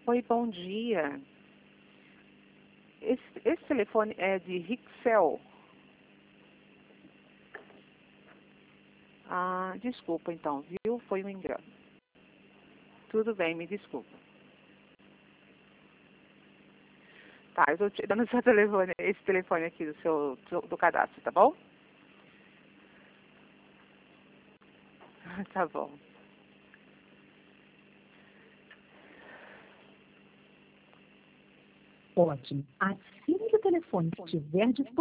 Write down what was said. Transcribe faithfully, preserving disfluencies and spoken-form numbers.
Oi, bom dia. Esse, esse telefone é de Rixel. Ah, desculpa então, viu? Foi um engano. Tudo bem, me desculpa. Tá, eu tô te dando seu telefone, esse telefone aqui do seu do, do cadastro, tá bom? Tá bom. Ótimo. Assim que o telefone estiver disponível,